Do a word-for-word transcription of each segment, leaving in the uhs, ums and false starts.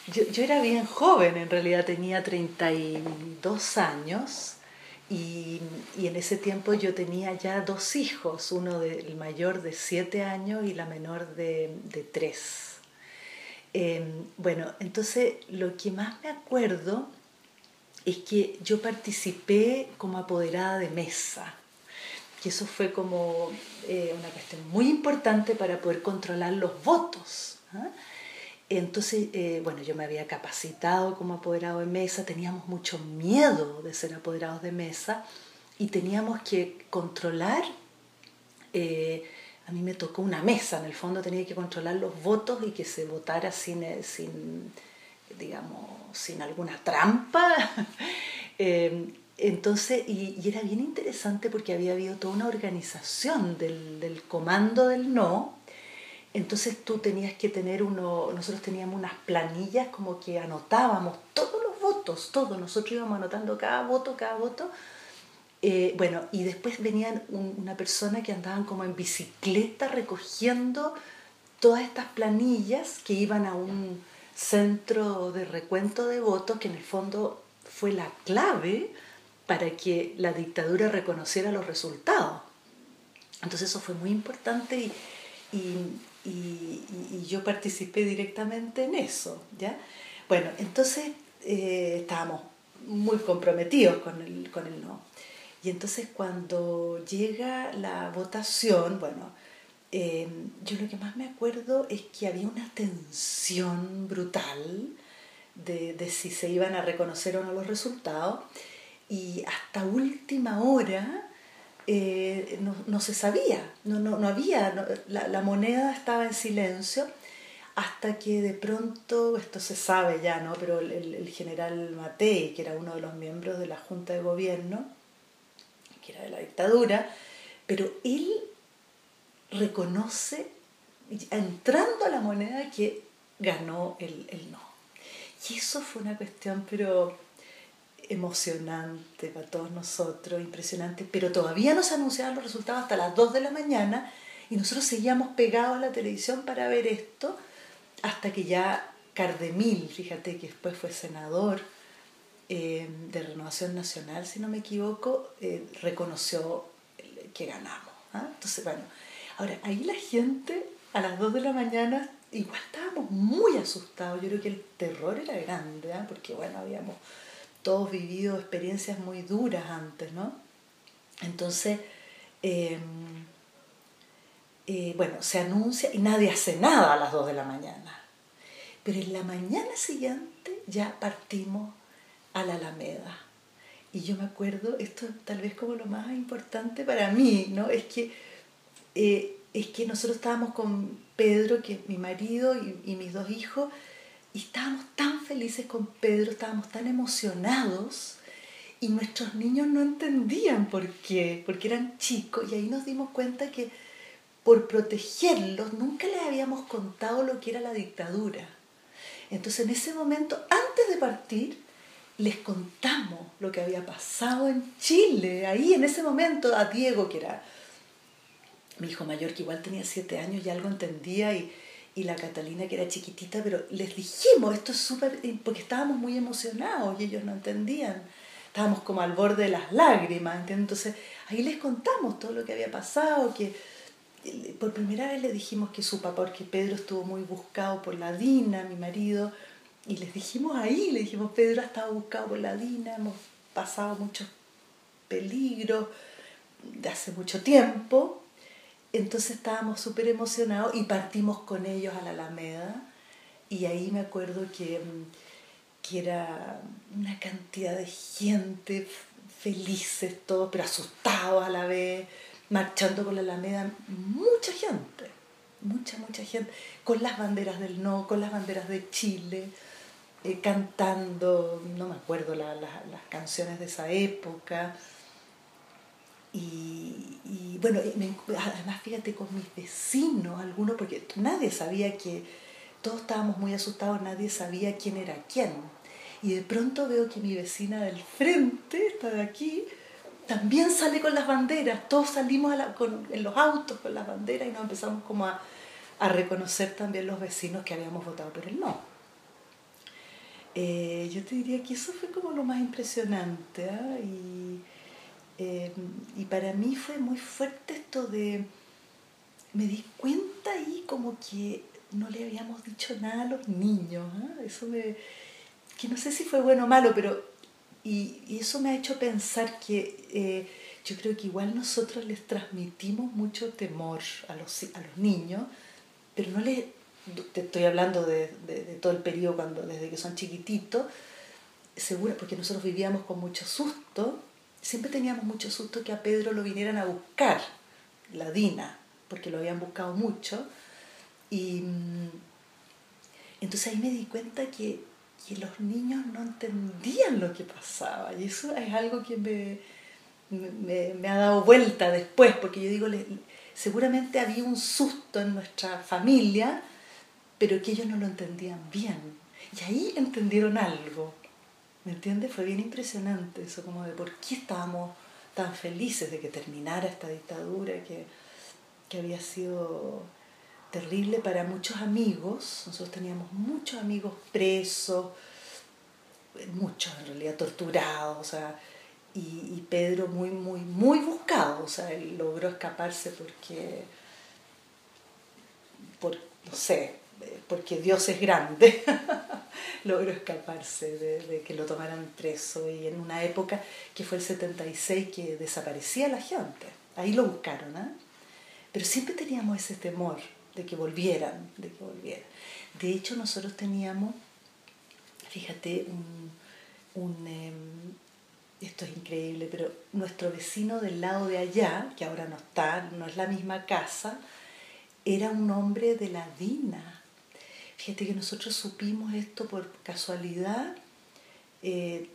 Yo, yo era bien joven, en realidad tenía treinta y dos años y, y en ese tiempo yo tenía ya dos hijos, uno de, el mayor de siete años y la menor de, de tres. Eh, bueno, entonces lo que más me acuerdo es que yo participé como apoderada de mesa, que eso fue como eh, una cuestión muy importante para poder controlar los votos. ¿Ah? Entonces, eh, bueno, yo me había capacitado como apoderado de mesa, teníamos mucho miedo de ser apoderados de mesa y teníamos que controlar, eh, a mí me tocó una mesa, en el fondo tenía que controlar los votos y que se votara sin, eh, sin digamos, sin alguna trampa. eh, entonces, y, y era bien interesante porque había habido toda una organización del, del comando del no. Entonces tú tenías que tener uno, nosotros teníamos unas planillas como que anotábamos todos los votos, todos, nosotros íbamos anotando cada voto, cada voto. Eh, bueno, y después venían un, una persona que andaban como en bicicleta recogiendo todas estas planillas que iban a un centro de recuento de votos que en el fondo fue la clave para que la dictadura reconociera los resultados. Entonces eso fue muy importante y, y, y, y yo participé directamente en eso, ¿ya? Bueno, entonces eh, estábamos muy comprometidos con el, con el no. Y entonces cuando llega la votación, bueno, eh, yo lo que más me acuerdo es que había una tensión brutal de, de si se iban a reconocer o no los resultados y hasta última hora eh, no, no se sabía, no, no, no había, no, la, la moneda estaba en silencio hasta que de pronto, esto se sabe ya, ¿no? Pero el, el general Matei, que era uno de los miembros de la Junta de Gobierno, que era de la dictadura, pero él reconoce, entrando a la moneda, que ganó el, el no. Y eso fue una cuestión, pero emocionante para todos nosotros, impresionante, pero todavía no se anunciaban los resultados hasta las dos de la mañana y nosotros seguíamos pegados a la televisión para ver esto hasta que ya Cardemil, fíjate que después fue senador eh, de Renovación Nacional, si no me equivoco, eh, reconoció que ganamos. ¿Ah? Entonces, bueno, ahora ahí la gente a las dos de la mañana igual estábamos muy asustados, yo creo que el terror era grande, ¿eh? Porque bueno, habíamos todos vivido experiencias muy duras antes, ¿no? Entonces, eh, eh, bueno, se anuncia y nadie hace nada a las dos de la mañana. Pero en la mañana siguiente ya partimos a la Alameda. Y yo me acuerdo, esto tal vez como lo más importante para mí, ¿no? Es que, eh, es que nosotros estábamos con Pedro, que es mi marido, y, y mis dos hijos, y estábamos tan felices con Pedro, estábamos tan emocionados, y nuestros niños no entendían por qué, porque eran chicos, y ahí nos dimos cuenta que por protegerlos nunca les habíamos contado lo que era la dictadura. Entonces en ese momento, antes de partir, les contamos lo que había pasado en Chile, ahí en ese momento a Diego, que era mi hijo mayor, que igual tenía siete años y algo entendía, y, y la Catalina, que era chiquitita, pero les dijimos, esto es súper, porque estábamos muy emocionados y ellos no entendían, estábamos como al borde de las lágrimas, ¿entiendes? Entonces ahí les contamos todo lo que había pasado, que por primera vez le dijimos que su papá, porque Pedro estuvo muy buscado por la Dina, mi marido, y les dijimos ahí, le dijimos, Pedro ha estado buscado por la Dina, hemos pasado muchos peligros de hace mucho tiempo. Entonces estábamos súper emocionados y partimos con ellos a la Alameda, y ahí me acuerdo que, que era una cantidad de gente, felices todos, pero asustados a la vez, marchando por la Alameda, mucha gente, mucha, mucha gente, con las banderas del no, con las banderas de Chile, eh, cantando, no me acuerdo la, la, las canciones de esa época. Y, y bueno, me, además fíjate con mis vecinos, algunos, porque nadie sabía que, todos estábamos muy asustados, nadie sabía quién era quién. Y de pronto veo que mi vecina del frente, esta de aquí, también sale con las banderas, todos salimos a la, con, en los autos con las banderas y nos empezamos como a, a reconocer también los vecinos que habíamos votado por el no. Eh, yo te diría que eso fue como lo más impresionante, ¿eh? Y, eh, y para mí fue muy fuerte esto de... Me di cuenta ahí como que no le habíamos dicho nada a los niños, ¿eh? Eso me... que no sé si fue bueno o malo, pero... Y, y eso me ha hecho pensar que eh, yo creo que igual nosotros les transmitimos mucho temor a los, a los niños, pero no les... Te estoy hablando de, de, de todo el periodo cuando, desde que son chiquititos, segura, porque nosotros vivíamos con mucho susto, siempre teníamos mucho susto que a Pedro lo vinieran a buscar, la Dina, porque lo habían buscado mucho, y entonces ahí me di cuenta que, que los niños no entendían lo que pasaba, y eso es algo que me, me, me ha dado vuelta después, porque yo digo, le, seguramente había un susto en nuestra familia, pero que ellos no lo entendían bien, y ahí entendieron algo. ¿Me entiendes? Fue bien impresionante eso, como de por qué estábamos tan felices de que terminara esta dictadura que, que había sido terrible para muchos amigos. Nosotros teníamos muchos amigos presos, muchos en realidad torturados, o sea, y, y Pedro muy, muy, muy buscado, o sea, él logró escaparse porque, por, no sé, porque Dios es grande. Logró escaparse de, de que lo tomaran preso, y en una época que fue el setenta y seis que desaparecía la gente, ahí lo buscaron, ¿eh? Pero siempre teníamos ese temor de que volvieran, de que volvieran. De hecho nosotros teníamos, fíjate, un, un eh, esto es increíble, pero nuestro vecino del lado de allá, que ahora no está, no es la misma casa, era un hombre de la Dina. Fíjate que nosotros supimos esto por casualidad, eh,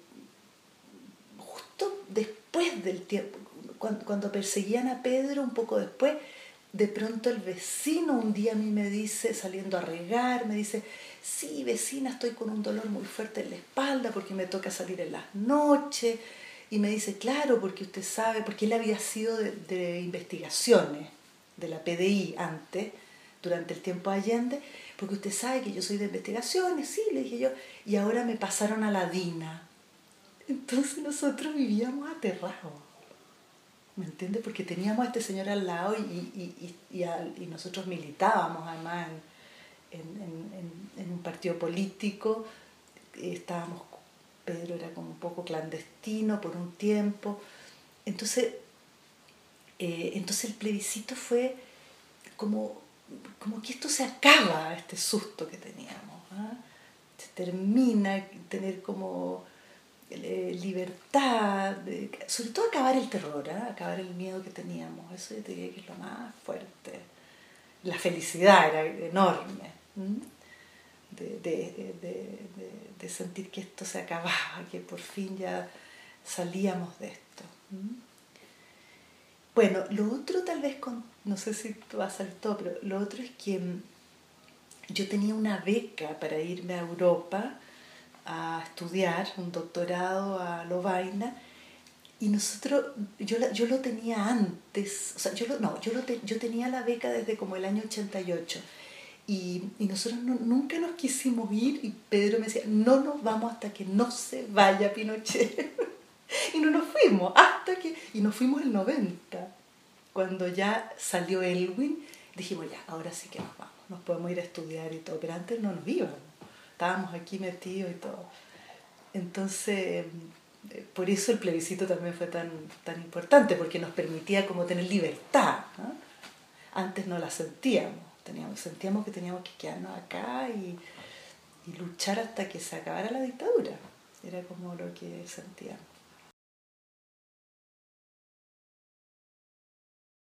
justo después del tiempo, cuando, cuando perseguían a Pedro, un poco después, de pronto el vecino un día a mí me dice, saliendo a regar, me dice, sí, vecina, estoy con un dolor muy fuerte en la espalda porque me toca salir en las noches. Y me dice, claro, porque usted sabe, porque él había sido de, de investigaciones de la P D I antes, durante el tiempo de Allende, porque usted sabe que yo soy de investigaciones, sí, le dije yo, y ahora me pasaron a la Dina. Entonces nosotros vivíamos aterrados, ¿me entiendes? Porque teníamos a este señor al lado y, y, y, y, a, y nosotros militábamos además en, en, en, en un partido político, estábamos, Pedro era como un poco clandestino por un tiempo, entonces, eh, entonces el plebiscito fue como, como que esto se acaba, este susto que teníamos, ¿eh? Se termina, tener como eh, libertad, de, sobre todo acabar el terror, ¿eh? Acabar el miedo que teníamos, eso yo diría que es lo más fuerte. La felicidad era enorme, ¿m? de, de, de, de, de sentir que esto se acababa, que por fin ya salíamos de esto. ¿M? Bueno, lo otro tal vez, con, no sé si va a salir todo, pero lo otro es que yo tenía una beca para irme a Europa a estudiar, un doctorado a Lovaina, y nosotros, yo, yo lo tenía antes, o sea, yo lo, no, yo, lo te, yo tenía la beca desde como el año ochenta y ocho, y, y nosotros no, nunca nos quisimos ir, y Pedro me decía, no nos vamos hasta que no se vaya Pinochet. Y no nos fuimos, hasta que, y nos fuimos el noventa, cuando ya salió Elwin, dijimos ya, ahora sí que nos vamos, nos podemos ir a estudiar y todo, pero antes no nos íbamos, estábamos aquí metidos y todo. Entonces, por eso el plebiscito también fue tan, tan importante, porque nos permitía como tener libertad, ¿no? Antes no la sentíamos, teníamos, sentíamos que teníamos que quedarnos acá y, y luchar hasta que se acabara la dictadura, era como lo que sentíamos.